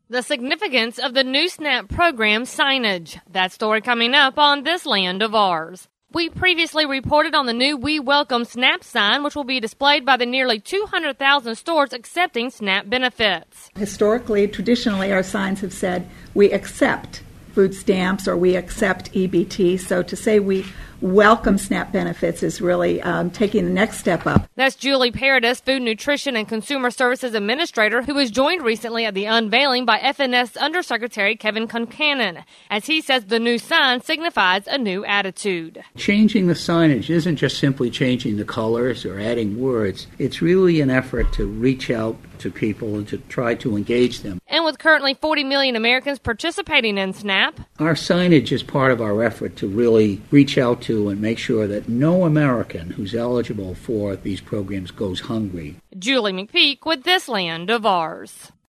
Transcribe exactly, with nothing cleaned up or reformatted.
The significance of the new SNAP program signage. That story coming up on This Land of Ours. We previously reported on the new We Welcome SNAP sign, which will be displayed by the nearly two hundred thousand stores accepting SNAP benefits. Historically, traditionally, our signs have said, we accept food stamps or we accept E B T. So to say we welcome SNAP benefits is really um, taking the next step up. That's Julie Paradis, Food, Nutrition, and Consumer Services Administrator, who was joined recently at the unveiling by F N S Undersecretary Kevin Concannon, as he says the new sign signifies a new attitude. Changing the signage isn't just simply changing the colors or adding words. It's really an effort to reach out to people and to try to engage them. And with currently forty million Americans participating in SNAP, our signage is part of our effort to really reach out to and make sure that no American who's eligible for these programs goes hungry. Julie McPeak with This Land of Ours.